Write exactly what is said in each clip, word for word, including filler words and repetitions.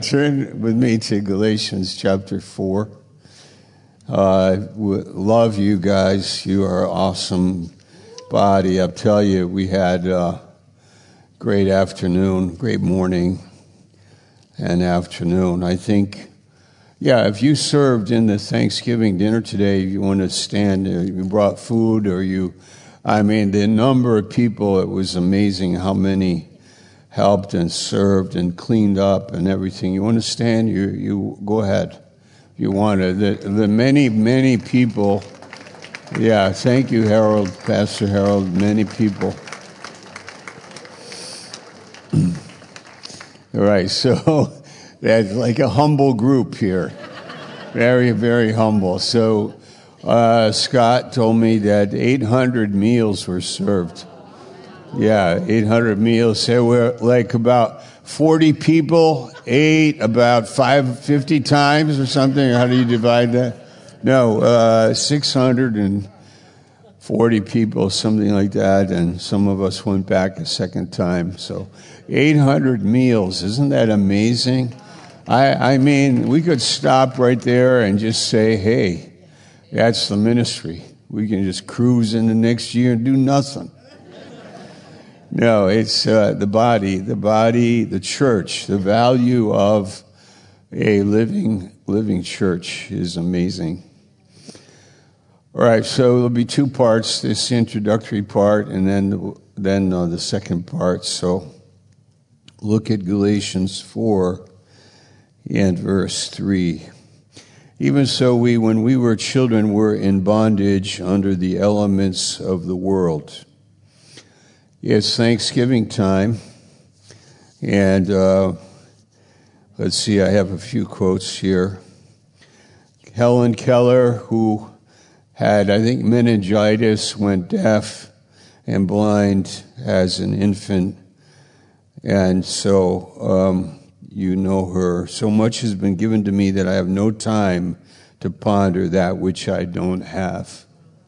Turn with me to Galatians chapter four. Uh, love you guys. You are an awesome body. I'll tell you, we had a great afternoon, great morning and afternoon. I think, yeah, if you served in the Thanksgiving dinner today, you want to stand, uh, you brought food or you, I mean, the number of people, it was amazing how many helped and served and cleaned up and everything. You want to stand? You you go ahead. You want to. The, the many, many people. Yeah, thank you, Harold, Pastor Harold. Many people. All right, so that's like a humble group here. Very, very humble. So uh, Scott told me that eight hundred meals were served. Yeah, eight hundred meals. There were like about forty people ate about five, fifty times or something. How do you divide that? No, uh, six hundred forty people, something like that. And some of us went back a second time. So eight hundred meals. Isn't that amazing? I, I mean, we could stop right there and just say, hey, that's the ministry. We can just cruise in the next year and do nothing. No, it's uh, the body, the body, the church. The value of a living, living church is amazing. All right, so there'll be two parts: this introductory part, and then then uh, the second part. So, look at Galatians four and verse three. Even so, we, when we were children, were in bondage under the elements of the world. It's Thanksgiving time, and uh, let's see, I have a few quotes here. Helen Keller, who had, I think, meningitis, went deaf and blind as an infant, and so um, you know her. So much has been given to me that I have no time to ponder that which I don't have.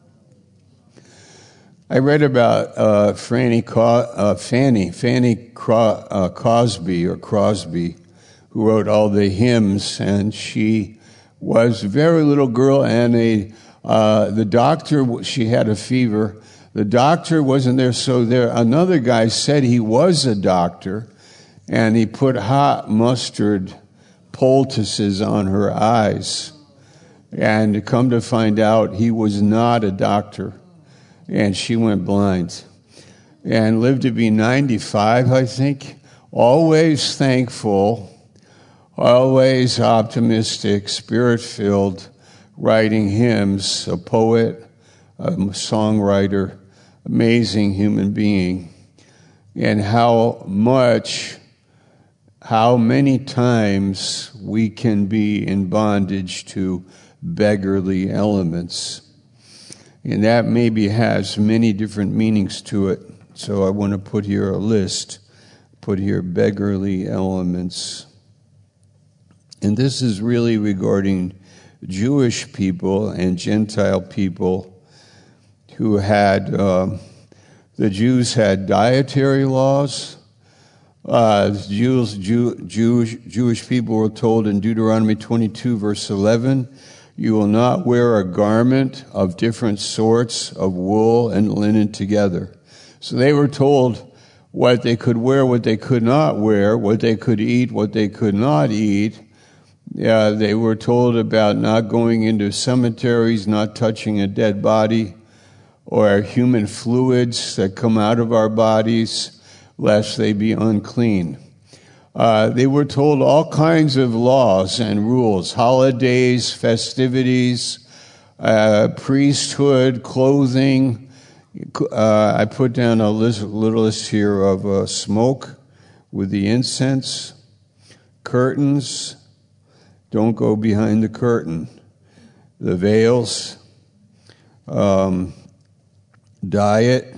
I read about uh, Franny, Co- uh, Fanny, Fanny Cro- uh, Cosby or Crosby, who wrote all the hymns, and she was a very little girl, and a uh, the doctor, she had a fever. The doctor wasn't there, so there another guy said he was a doctor, and he put hot mustard poultices on her eyes, and to come to find out, he was not a doctor. And she went blind and lived to be ninety-five, I think. Always thankful, always optimistic, spirit-filled, writing hymns, a poet, a songwriter, amazing human being. And how much, how many times we can be in bondage to beggarly elements. And that maybe has many different meanings to it. So I want to put here a list. Put here beggarly elements. And this is really regarding Jewish people and Gentile people who had, uh, the Jews had dietary laws. Uh, Jews, Jew, Jewish, Jewish people were told in Deuteronomy twenty-two, verse eleven, you will not wear a garment of different sorts of wool and linen together. So they were told what they could wear, what they could not wear, what they could eat, what they could not eat. Yeah, they were told about not going into cemeteries, not touching a dead body, or human fluids that come out of our bodies, lest they be unclean. Uh, they were told all kinds of laws and rules, holidays, festivities, uh, priesthood, clothing. Uh, I put down a list, little list here of uh, smoke with the incense, curtains, don't go behind the curtain, the veils, um, diet,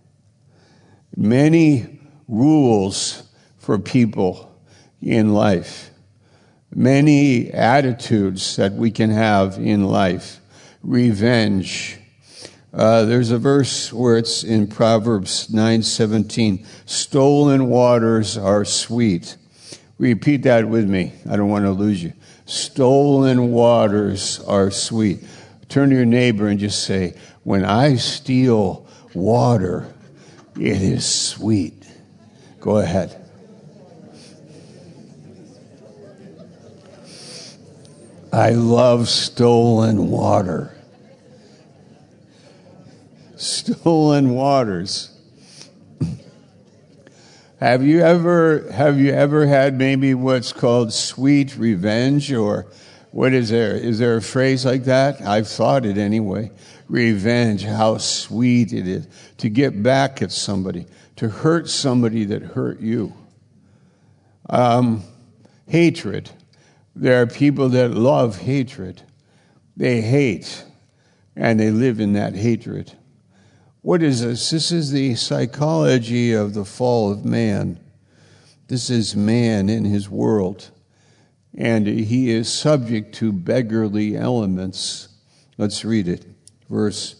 many rules for people in life, many attitudes that we can have in life, revenge. Uh, there's a verse where it's in Proverbs nine seventeen, stolen waters are sweet. Repeat that with me. I don't want to lose you. Stolen waters are sweet. Turn to your neighbor and just say, when I steal water, it is sweet. Go ahead. I love stolen water. Stolen waters. Have you ever have you ever had maybe what's called sweet revenge, or what is there? Is there a phrase like that? I've thought it anyway. Revenge, how sweet it is to get back at somebody, to hurt somebody that hurt you. Um, hatred. There are people that love hatred. They hate, and they live in that hatred. What is this? This is the psychology of the fall of man. This is man in his world, and he is subject to beggarly elements. Let's read it. Verse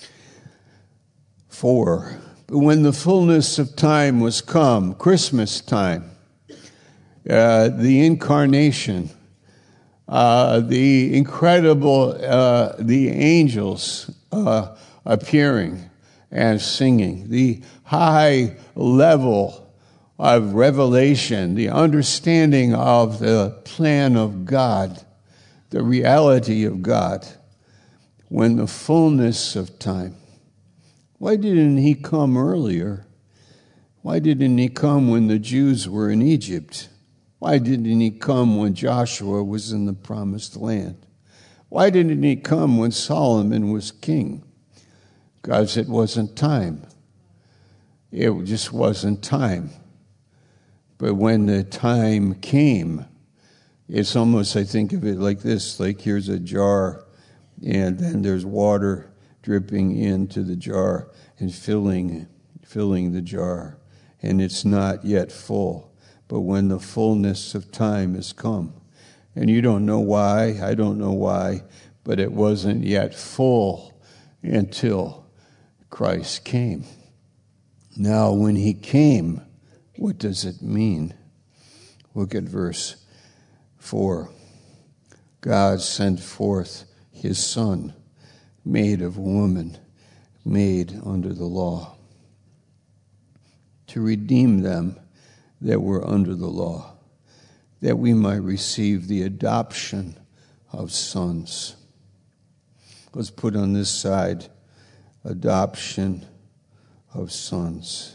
four. But when the fullness of time was come, Christmas time, uh, the incarnation, uh, the incredible, uh, the angels uh, appearing and singing, the high level of revelation, the understanding of the plan of God, the reality of God, when the fullness of time. Why didn't he come earlier? Why didn't he come when the Jews were in Egypt? Why didn't he come when Joshua was in the promised land? Why didn't he come when Solomon was king? Because it wasn't time. It just wasn't time. But when the time came, it's almost, I think of it like this, like here's a jar, and then there's water dripping into the jar and filling, filling the jar, and it's not yet full. But when the fullness of time has come, and you don't know why, I don't know why, but it wasn't yet full until Christ came. Now, when he came, what does it mean? Look at verse four. God sent forth his Son, made of woman, made under the law, to redeem them that were under the law, that we might receive the adoption of sons. Let's put on this side, adoption of sons.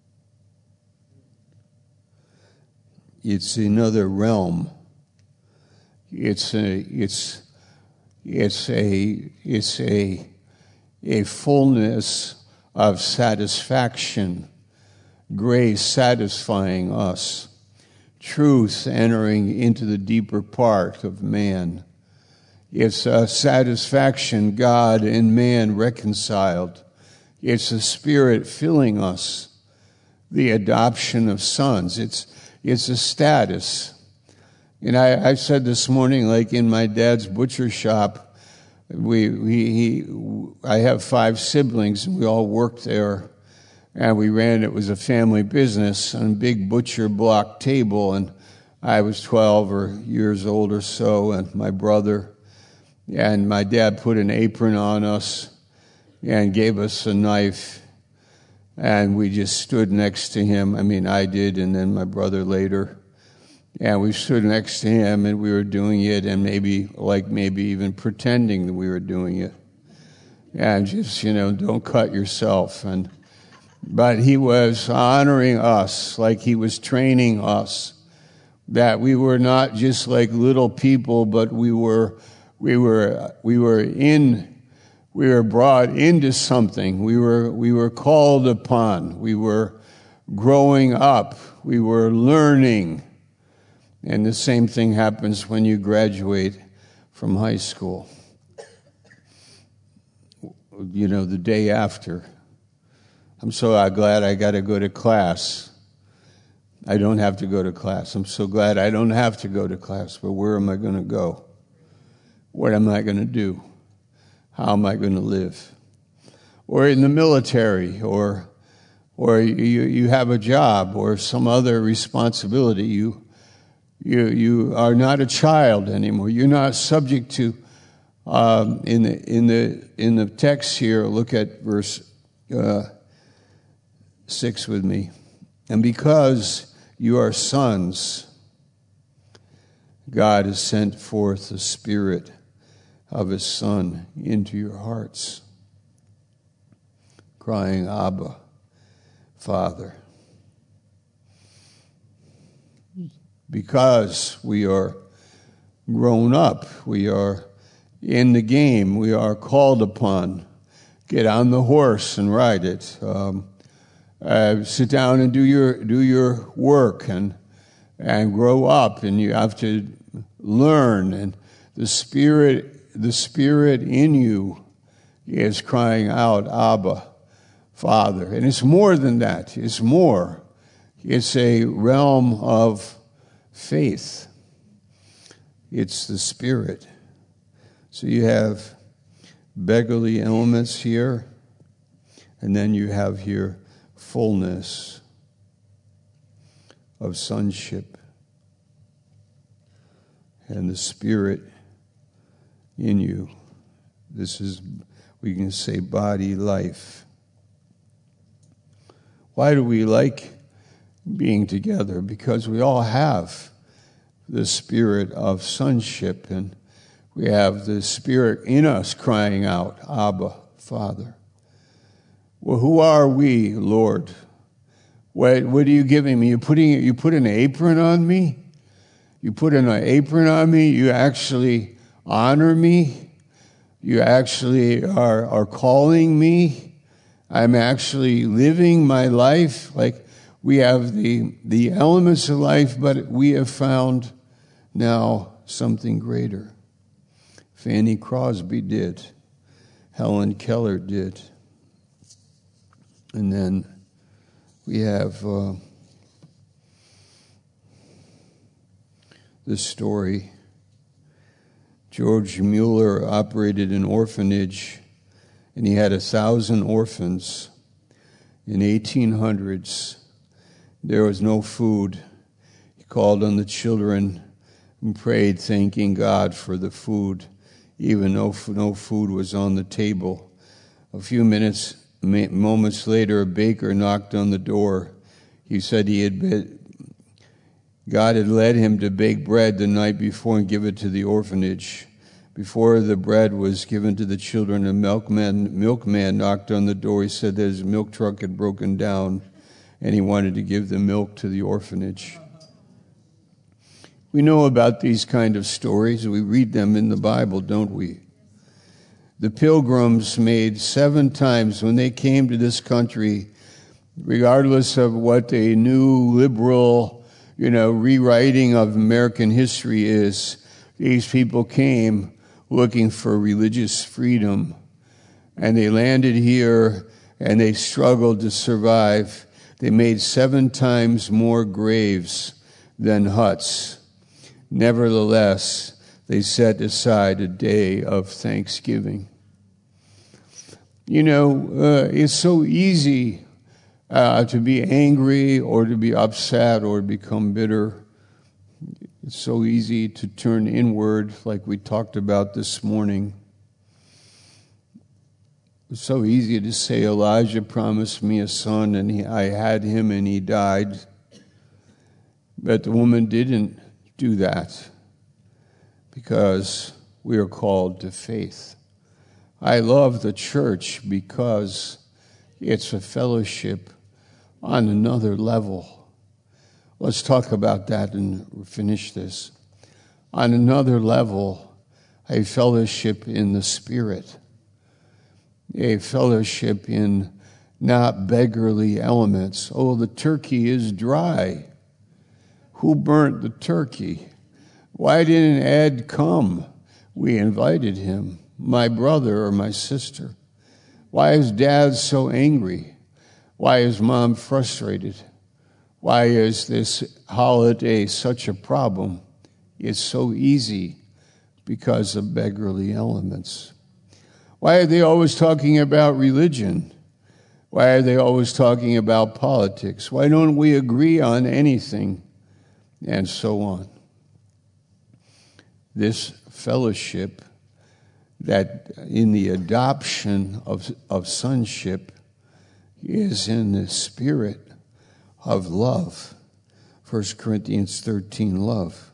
It's another realm. It's a it's it's a it's a a fullness of satisfaction, grace satisfying us, truth entering into the deeper part of man. It's a satisfaction, God and man reconciled. It's the Spirit filling us, the adoption of sons. It's it's a status. And I, I said this morning, like in my dad's butcher shop, we we he, I have five siblings, and we all worked there, and we ran. It was a family business on a big butcher block table, and I was twelve or years old or so, and my brother. And my dad put an apron on us and gave us a knife, and we just stood next to him. I mean, I did, and then my brother later. And we stood next to him, and we were doing it, and maybe, like maybe even pretending that we were doing it. And just, you know, don't cut yourself. And but he was honoring us, like he was training us, that we were not just like little people, but we were We were we were in we were brought into something. We were we were called upon. We were growing up. We were learning. And the same thing happens when you graduate from high school. You know, the day after. I'm so glad I got to go to class. I don't have to go to class. I'm so glad I don't have to go to class. But where am I going to go? What am I going to do? How am I going to live? Or in the military, or or you, you have a job or some other responsibility. You You you are not a child anymore. You're not subject to. Um, in the in the in the text here, look at verse uh, six with me. And because you are sons, God has sent forth the Spirit of His Son into your hearts, crying, Abba, Father. Because we are grown up, we are in the game, we are called upon. Get on the horse and ride it. Um, uh, sit down and do your do your work and and grow up. And you have to learn. And the spirit the spirit in you is crying out, Abba, Father. And it's more than that. It's more. It's a realm of faith. It's the Spirit. So you have beggarly elements here, and then you have here fullness of sonship and the Spirit in you. This is, we can say, body life. Why do we like being together? Because we all have the spirit of sonship, and we have the Spirit in us crying out, Abba, Father. Well, who are we, Lord? What, what are you giving me? You putting you put an apron on me? You put an apron on me? You actually honor me? You actually are, are calling me? I'm actually living my life. Like, we have the, the elements of life, but we have found now something greater. Fanny Crosby did. Helen Keller did. And then we have uh, this story. George Mueller operated an orphanage, and he had a thousand orphans. In eighteen hundreds, there was no food. He called on the children and prayed, thanking God for the food, even though no food was on the table. A few minutes, moments later, a baker knocked on the door. He said he had been, God had led him to bake bread the night before and give it to the orphanage. Before the bread was given to the children, a milkman, milkman knocked on the door. He said that his milk truck had broken down, and he wanted to give the milk to the orphanage. We know about these kind of stories. We read them in the Bible, don't we? The Pilgrims made seven times when they came to this country, regardless of what a new liberal, you know, rewriting of American history is, these people came looking for religious freedom. And they landed here and they struggled to survive. They made seven times more graves than huts. Nevertheless, they set aside a day of thanksgiving. You know, uh, it's so easy uh, to be angry or to be upset or become bitter. It's so easy to turn inward, like we talked about this morning. It's so easy to say, Elijah promised me a son, and he, I had him, and he died. But the woman didn't do that, because we are called to faith. I love the church because it's a fellowship on another level. Let's talk about that and finish this. On another level, a fellowship in the Spirit, a fellowship in not beggarly elements. Oh, the turkey is dry. Who burnt the turkey? Why didn't Ed come? We invited him, my brother or my sister. Why is Dad so angry? Why is Mom frustrated? Why is this holiday such a problem? It's so easy because of beggarly elements. Why are they always talking about religion? Why are they always talking about politics? Why don't we agree on anything? And so on. this fellowship that in the adoption of, of sonship is in the spirit of love. First Corinthians thirteen, love.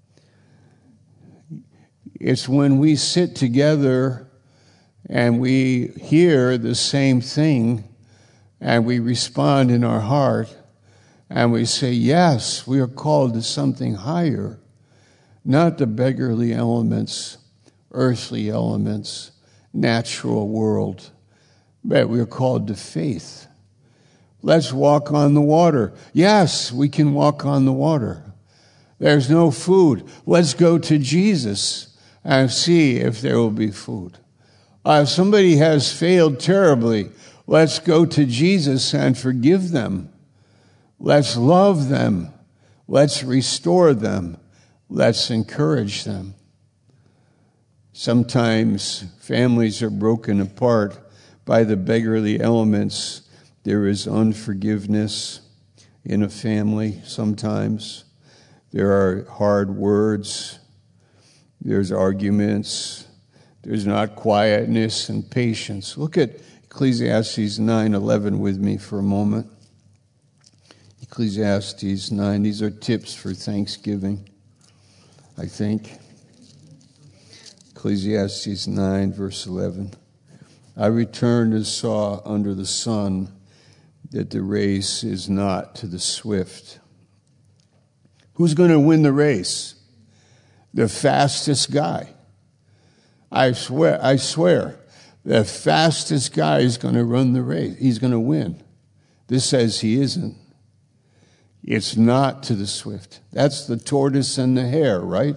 It's when we sit together and we hear the same thing and we respond in our heart and we say, yes, we are called to something higher, not the beggarly elements, earthly elements, natural world, but we are called to faith. Let's walk on the water. Yes, we can walk on the water. There's no food. Let's go to Jesus and see if there will be food. Uh, if somebody has failed terribly, let's go to Jesus and forgive them. Let's love them. Let's restore them. Let's encourage them. Sometimes families are broken apart by the beggarly elements. There is unforgiveness in a family sometimes. There are hard words. There's arguments. There's not quietness and patience. Look at Ecclesiastes nine eleven with me for a moment. Ecclesiastes nine. These are tips for Thanksgiving, I think. Ecclesiastes nine, verse eleven. I returned and saw under the sun that the race is not to the swift. Who's going to win the race? The fastest guy. I swear, I swear, the fastest guy is going to run the race. He's going to win. This says he isn't. It's not to the swift. That's the tortoise and the hare, right?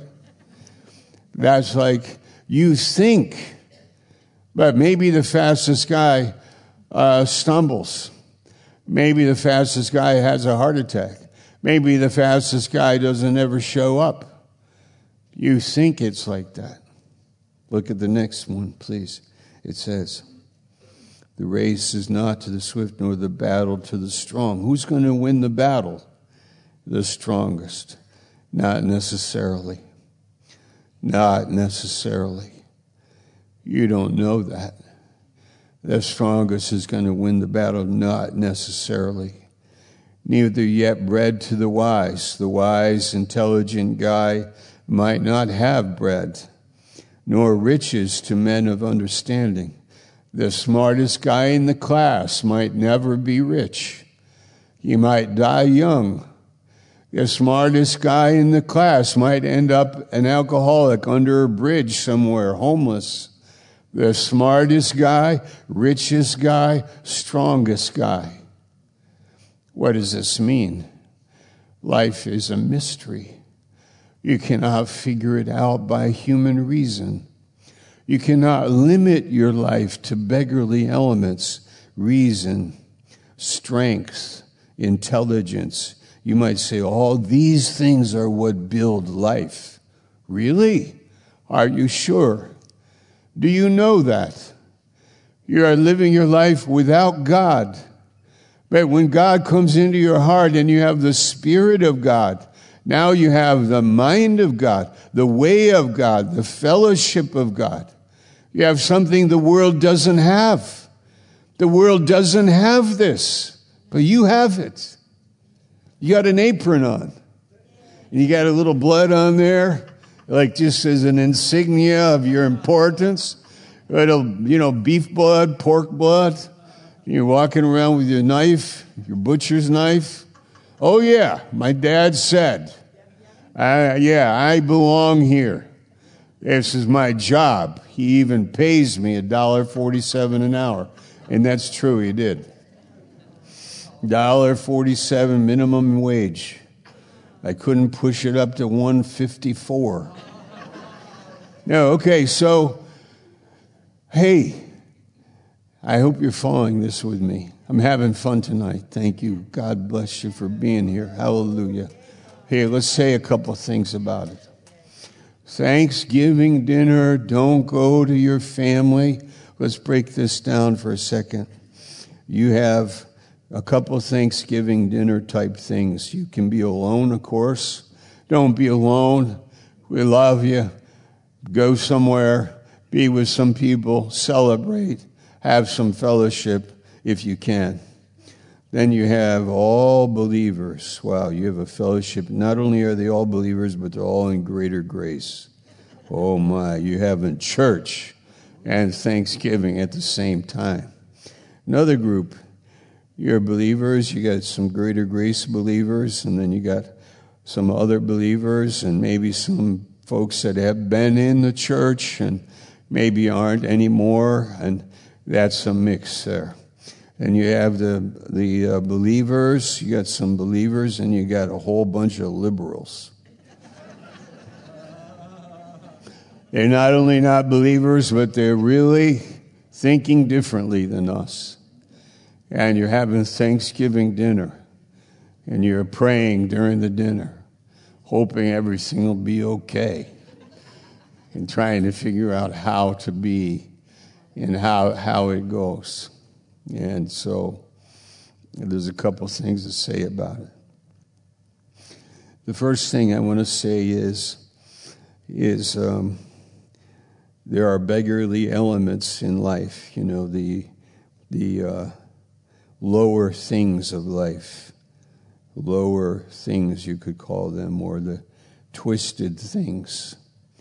That's like you think, but maybe the fastest guy uh, stumbles. Maybe the fastest guy has a heart attack. Maybe the fastest guy doesn't ever show up. You think it's like that. Look at the next one, please. It says, the race is not to the swift nor the battle to the strong. Who's going to win the battle? The strongest. Not necessarily. Not necessarily. You don't know that. The strongest is going to win the battle, not necessarily. Neither yet bread to the wise. The wise, intelligent guy might not have bread, nor riches to men of understanding. The smartest guy in the class might never be rich. He might die young. The smartest guy in the class might end up an alcoholic under a bridge somewhere, homeless. The smartest guy, richest guy, strongest guy. What does this mean? Life is a mystery. You cannot figure it out by human reason. You cannot limit your life to beggarly elements, reason, strength, intelligence. You might say, all these things are what build life. Really? Are you sure? Do you know that? You are living your life without God. But when God comes into your heart and you have the Spirit of God, now you have the mind of God, the way of God, the fellowship of God. You have something the world doesn't have. The world doesn't have this, but you have it. You got an apron on. And you got a little blood on there, like just as an insignia of your importance. Little, you know, beef blood, pork blood. You're walking around with your knife, your butcher's knife. Oh, yeah, my dad said, I, yeah, I belong here. This is my job. He even pays me one dollar and forty-seven cents an hour. And that's true, he did. one dollar and forty-seven cents minimum wage. I couldn't push it up to one dollar and fifty-four cents. No, okay, so, hey, I hope you're following this with me. I'm having fun tonight. Thank you. God bless you for being here. Hallelujah. Hey, let's say a couple things about it. Thanksgiving dinner, don't go to your family. Let's break this down for a second. You have a couple Thanksgiving dinner type things. You can be alone, of course. Don't be alone. We love you. go somewhere, be with some people, celebrate, have some fellowship if you can. Then you have all believers. Wow, you have a fellowship. Not only are they all believers, but they're all in greater grace. Oh my, you have in church and Thanksgiving at the same time. Another group, you're believers, you got some greater grace believers, and then you got some other believers, and maybe some folks that have been in the church and maybe aren't anymore, and that's a mix there. And you have the the uh, believers, you got some believers, and you got a whole bunch of liberals. They're not only not believers, but they're really thinking differently than us. And you're having Thanksgiving dinner, and you're praying during the dinner, hoping everything will be okay, and trying to figure out how to be and how how it goes. And so there's a couple things to say about it. The first thing I want to say is, is um, there are beggarly elements in life, you know, the the uh, lower things of life, lower things you could call them, or the twisted things.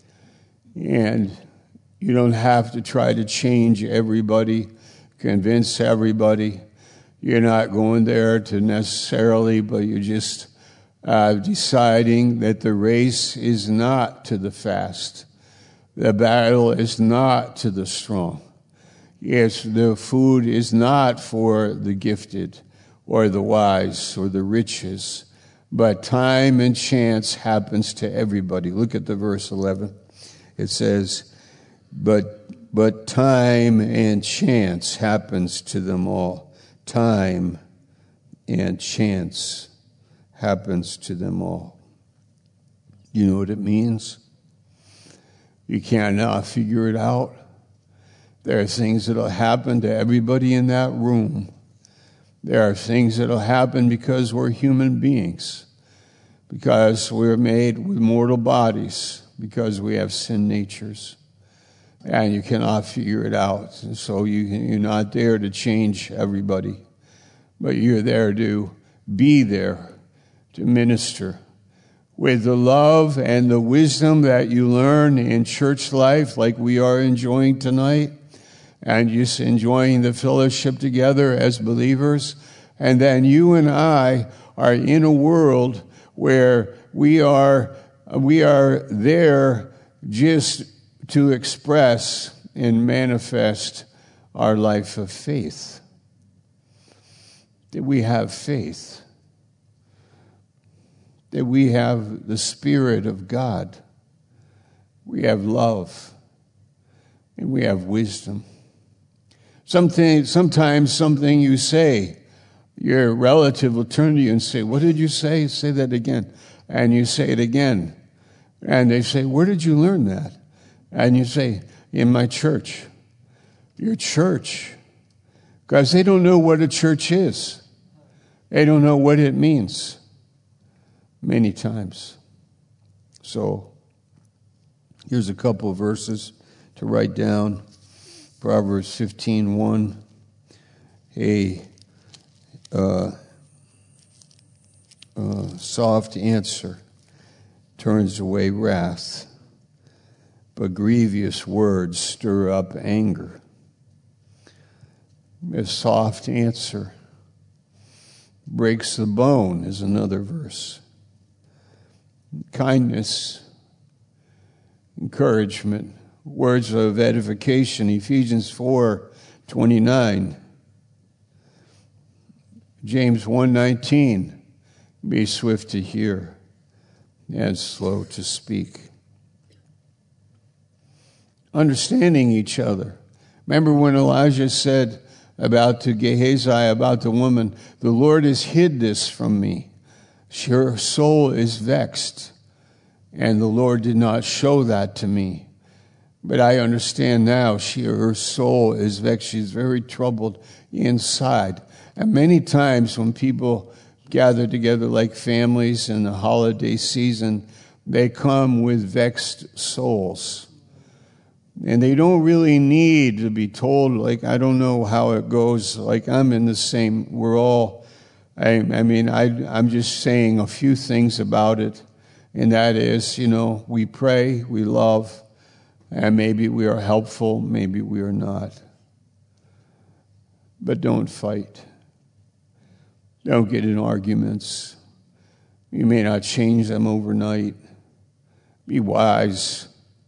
And you don't have to try to change everybody, convince everybody. You're not going there to necessarily, but you're just uh, deciding that the race is not to the fast. The battle is not to the strong. Yes, the food is not for the gifted or the wise or the riches, but time and chance happens to everybody. Look at the verse eleven. It says, but But time and chance happens to them all. Time and chance happens to them all. You know what it means? You cannot figure it out. There are things that will happen to everybody in that room. There are things that will happen because we're human beings, because we're made with mortal bodies, because we have sin natures. And you cannot figure it out. And so you, you're not there to change everybody, but you're there to be there, to minister with the love and the wisdom that you learn in church life, like we are enjoying tonight, and just enjoying the fellowship together as believers. And then you and I are in a world where we are, we are there just to express and manifest our life of faith. That we have faith. That we have the Spirit of God. We have love. And we have wisdom. Something, sometimes something you say, your relative will turn to you and say, "What did you say? Say that again." And you say it again. And they say, "Where did you learn that?" And you say, "In my church." Your church. Because they don't know what a church is. They don't know what it means. Many times. So, here's a couple of verses to write down. Proverbs fifteen one. A uh, uh, soft answer turns away wrath, but grievous words stir up anger. A soft answer breaks the bone is another verse. Kindness, encouragement, words of edification, Ephesians four twenty-nine. James one nineteen, be swift to hear and slow to speak. Understanding each other. Remember when Elijah said about to Gehazi, about the woman, "The Lord has hid this from me. Her soul is vexed, and the Lord did not show that to me. But I understand now, she, her soul is vexed. She's very troubled inside." And many times when people gather together like families in the holiday season, they come with vexed souls. And they don't really need to be told, like, I don't know how it goes. Like, I'm in the same, we're all, I, I mean, I, I'm just saying a few things about it. And that is, you know, we pray, we love, and maybe we are helpful, maybe we are not. But don't fight. Don't get in arguments. You may not change them overnight. Be wise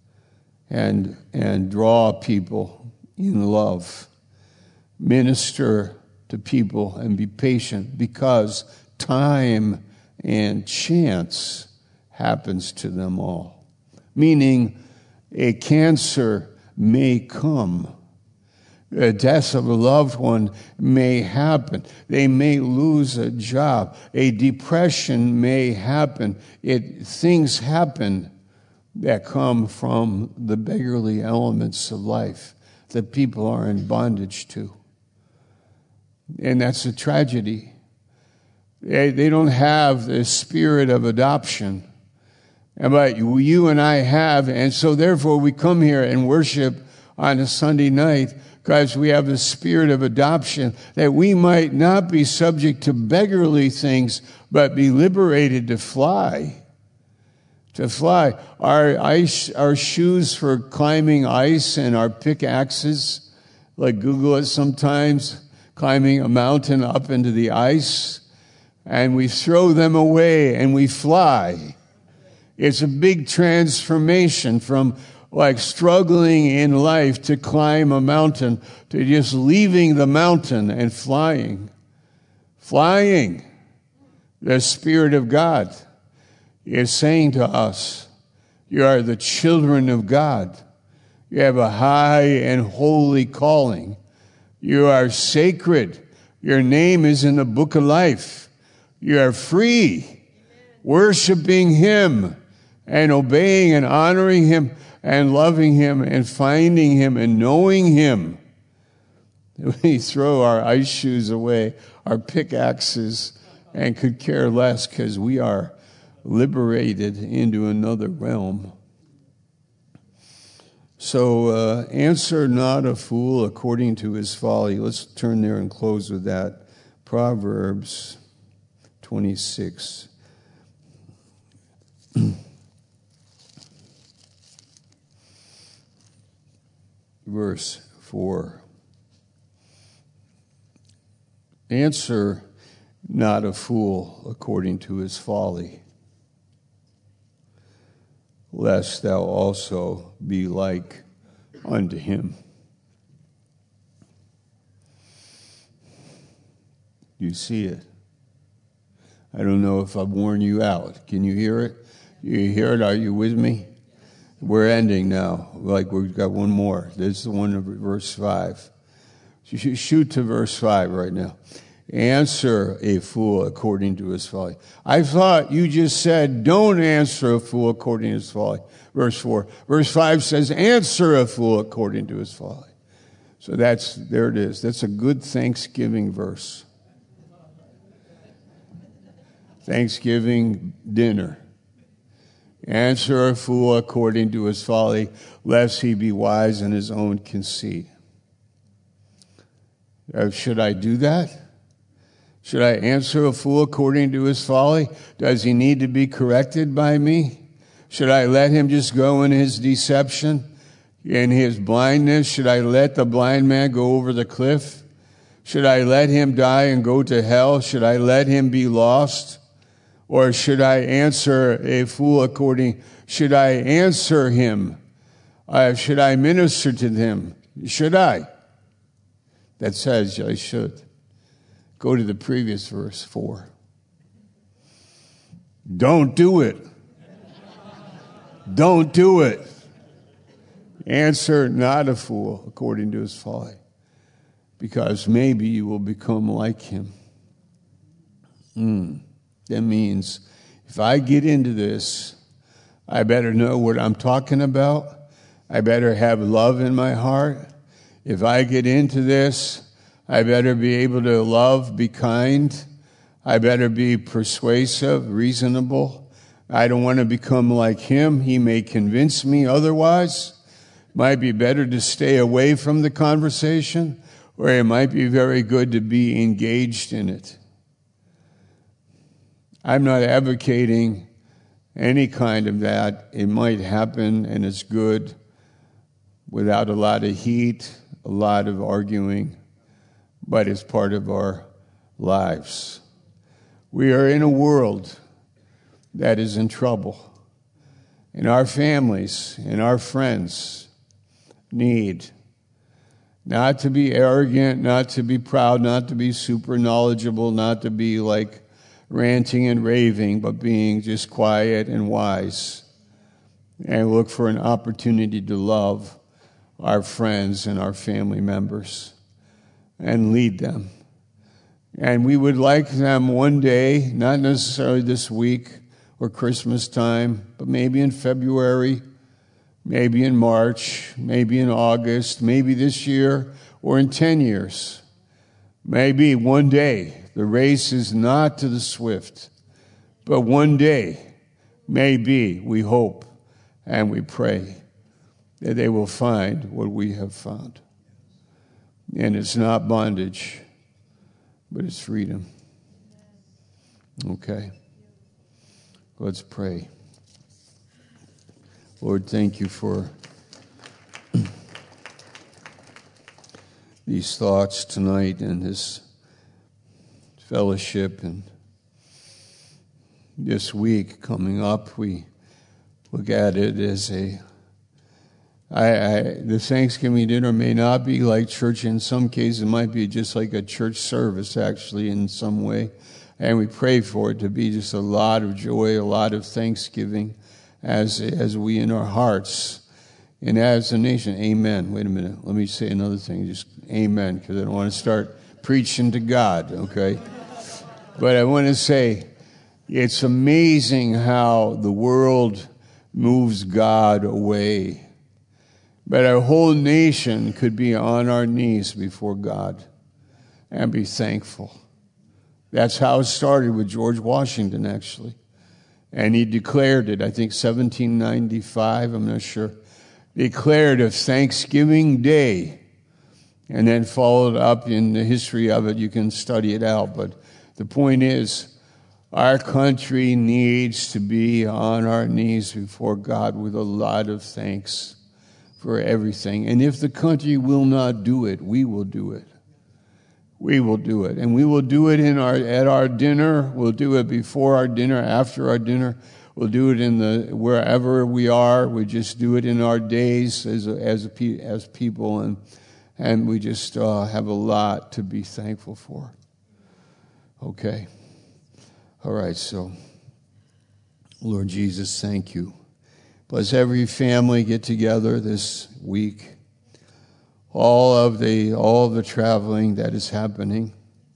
and and draw people in love. Minister to people and be patient, because time and chance happens to them all. Meaning, a cancer may come. The death of a loved one may happen. They may lose a job. A depression may happen. It things happen that come from the beggarly elements of life that people are in bondage to. And that's a tragedy. They, they don't have the spirit of adoption. But you and I have, and so therefore we come here and worship on a Sunday night because we have the spirit of adoption, that we might not be subject to beggarly things, but be liberated to fly. To fly. Our ice, our shoes for climbing ice and our pickaxes, like Google it sometimes, climbing a mountain up into the ice, and we throw them away and we fly. It's a big transformation from like struggling in life to climb a mountain to just leaving the mountain and flying. Flying. The Spirit of God is saying to us, you are the children of God. You have a high and holy calling. You are sacred. Your name is in the book of life. You are free, worshiping Him and obeying and honoring Him and loving Him and finding Him and knowing Him. We throw our ice shoes away, our pickaxes, and could care less because we are liberated into another realm. So uh, answer not a fool according to his folly. Let's turn there and close with that. Proverbs twenty-six. Verse four. Answer not a fool according to his folly, lest thou also be like unto him. You see it. I don't know if I've worn you out. Can you hear it? You hear it? Are you with me? We're ending now. Like we've got one more. This is the one of verse five. Shoot to verse five right now. Answer a fool according to his folly. I thought you just said, don't answer a fool according to his folly. Verse four. Verse five says, answer a fool according to his folly. So that's, there it is. That's a good Thanksgiving verse. Thanksgiving dinner. Answer a fool according to his folly, lest he be wise in his own conceit. Uh, should I do that? Should I answer a fool according to his folly? Does he need to be corrected by me? Should I let him just go in his deception, in his blindness? Should I let the blind man go over the cliff? Should I let him die and go to hell? Should I let him be lost? Or should I answer a fool according, should I answer him? Uh, should I minister to him? Should I? That says I should. Go to the previous verse, four. Don't do it. Don't do it. Answer not a fool according to his folly, because maybe you will become like him. Hmm. That means if I get into this, I better know what I'm talking about. I better have love in my heart. If I get into this, I better be able to love, be kind. I better be persuasive, reasonable. I don't want to become like him. He may convince me otherwise. might be better to stay away from the conversation, or it might be very good to be engaged in it. I'm not advocating any kind of that. It might happen, and it's good without a lot of heat, a lot of arguing, but it's part of our lives. We are in a world that is in trouble, and our families and our friends need not to be arrogant, not to be proud, not to be super knowledgeable, not to be like ranting and raving, but being just quiet and wise, and look for an opportunity to love our friends and our family members and lead them. And we would like them one day, not necessarily this week or Christmas time, but maybe in February, maybe in March, maybe in August, maybe this year or in ten years. Maybe one day. The race is not to the swift, but one day, maybe, we hope and we pray that they will find what we have found. And it's not bondage, but it's freedom. Okay. Let's pray. Lord, thank you for these thoughts tonight and this fellowship. And this week coming up, we look at it as a I, I, the Thanksgiving dinner may not be like church. In some cases, it might be just like a church service, actually, in some way. And we pray for it to be just a lot of joy, a lot of thanksgiving as as we in our hearts and as a nation. Amen. Wait a minute. Let me say another thing. Just amen, because I don't want to start preaching to God, okay? But I want to say it's amazing how the world moves God away. But our whole nation could be on our knees before God and be thankful. That's how it started with George Washington, actually. And he declared it, I think seventeen ninety-five, I'm not sure, declared a Thanksgiving Day, and then followed up in the history of it. You can study it out. But the point is, our country needs to be on our knees before God with a lot of thanks for everything. And if the country will not do it, we will do it. We will do it. And we will do it in our at our dinner. We'll do it before our dinner, after our dinner. We'll do it in the wherever we are. We just do it in our days as a, as a, as people, and and we just uh, have a lot to be thankful for. Okay. All right. So, Lord Jesus, thank you. Bless every family get together this week. All of the all of the traveling that is happening.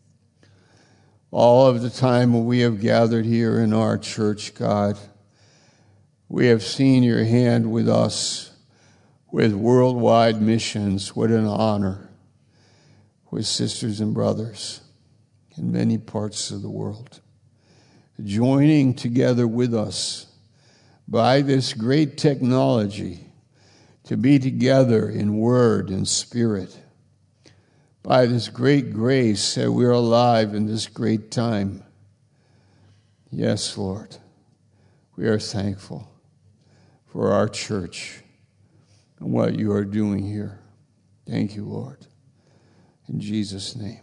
All of the time when we have gathered here in our church, God, we have seen your hand with us with worldwide missions. What an honor. With sisters and brothers in many parts of the world, joining together with us by this great technology to be together in word and spirit, by this great grace that we're alive in this great time. Yes, Lord, we are thankful for our church and what you are doing here. Thank you, Lord. In Jesus' name.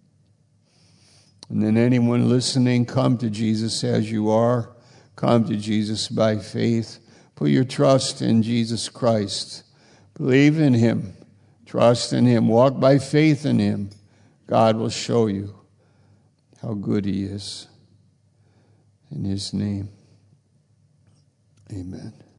And then anyone listening, come to Jesus as you are. Come to Jesus by faith. Put your trust in Jesus Christ. Believe in him. Trust in him. Walk by faith in him. God will show you how good he is. In his name, amen.